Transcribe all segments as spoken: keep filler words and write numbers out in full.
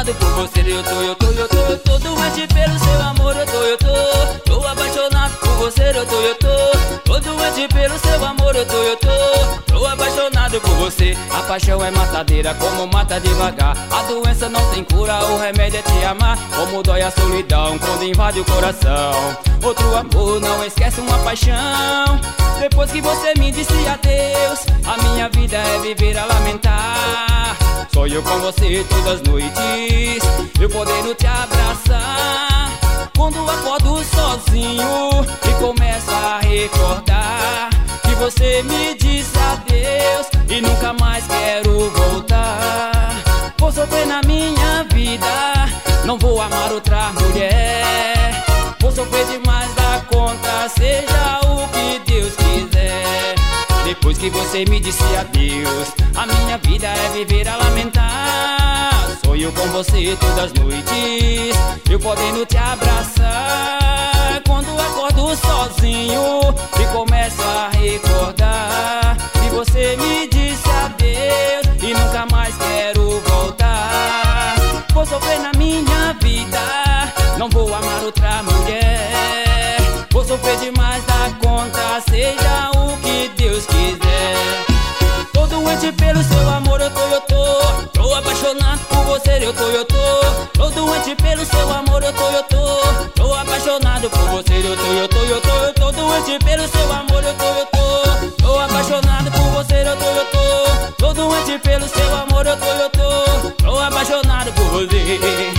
apaixonado por você. Eu tô, eu tô, eu tô, eu tô doente pelo seu amor. Eu tô, eu tô, tô apaixonado por você. Eu tô, eu tô, tô doente pelo seu amor. Eu tô, eu tô, tô apaixonado por você. A paixão é matadeira, como mata devagar. A doença não tem cura, o remédio é te amar. Como dói a solidão quando invade o coração. Outro amor não esquece uma paixão. Depois que você me disse adeus, a minha vida é viver a lamentar. Sonho com você todas as noites, eu podendo te abraçar. Quando acordo sozinho e começo a recordar que você me disse adeus e nunca mais quero voltar. Vou sofrer na minha vida, não vou amar outra mulher. Vou sofrer demais da conta, seja o que Deus quiser. Depois que você me disse adeus, a minha vida é viver a lamentar. Sonho com você todas as noites, eu podendo te abraçar. Quando acordo sozinho e começo a recordar que você me disse adeus e nunca mais quero voltar. Vou sofrer na minha vida, não vou amar outra mulher. Vou sofrer demais da conta, seja o que Deus quiser. Tô doente pelo seu amor, eu tô, eu tô, tô apaixonado por você. Eu tô, eu tô, tô doente pelo seu amor. Eu tô, eu tô, tô apaixonado por você. Eu tô, eu tô, eu tô, eu tô doente pelo seu amor. Eu tô, eu tô, tô apaixonado por você. Eu tô, eu tô, tô doente pelo seu amor. Eu tô, eu tô, tô apaixonado por você.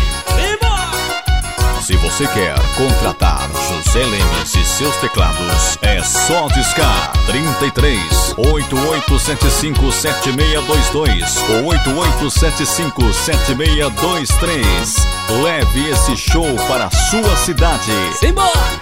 Se você quer contratar José Lemes e seus teclados, é só discar trinta e três, oito oito sete cinco, sete seis dois dois ou oito oito sete cinco, sete seis dois três. Leve esse show para a sua cidade. Simbora!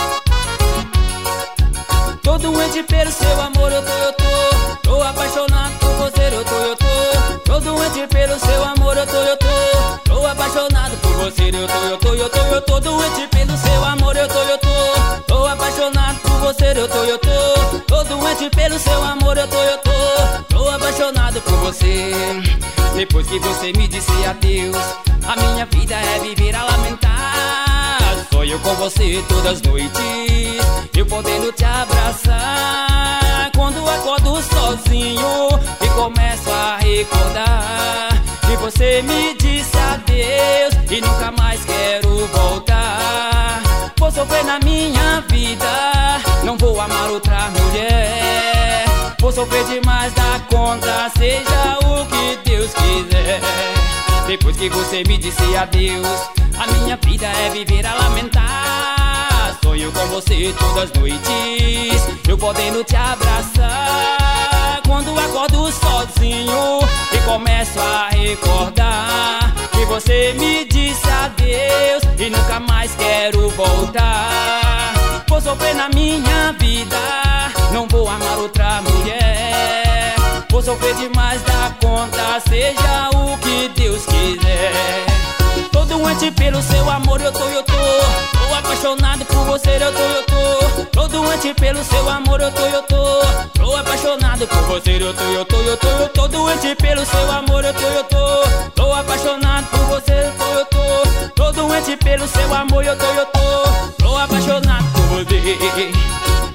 Tô doente pelo seu amor. Eu tô, eu tô, tô apaixonado por você. Eu tô, eu tô, tô doente pelo seu amor. Eu tô, eu tô, tô apaixonado por você. Eu tô, eu tô, eu tô, eu tô doente pelo seu amor. Eu tô, eu tô, tô apaixonado por você. Eu tô, eu tô, tô doente pelo seu amor. Eu tô, eu tô, tô apaixonado por você. Depois que você me disse adeus, a minha vida é viver a lamentar. Sonho com você todas as noites, eu podendo te abraçar. Quando acordo sozinho e começo a recordar que você me disse adeus e nunca mais quero voltar. Vou sofrer na minha vida, não vou amar outra mulher. Vou sofrer demais da conta, seja o que Deus quiser. Depois que você me disse adeus, a minha vida é viver a lamentar. Sonho com você todas as noites, eu podendo te abraçar. Quando acordo sozinho e começo a recordar que você me disse adeus e nunca mais quero voltar. Vou sofrer na minha vida, não vou amar outra mulher. Vou sofrer demais da conta, seja o que Deus quiser. Tô doente pelo seu amor. Eu tô, eu tô, tô apaixonado por você. Eu tô, eu tô, tô doente pelo seu amor. Eu tô, eu tô, tô apaixonado por você. Eu tô, eu tô, eu tô, eu tô doente pelo seu amor. Eu tô, eu tô, tô apaixonado por você. Eu tô, eu tô, tô doente pelo seu amor. Eu tô, eu tô, tô apaixonado por você.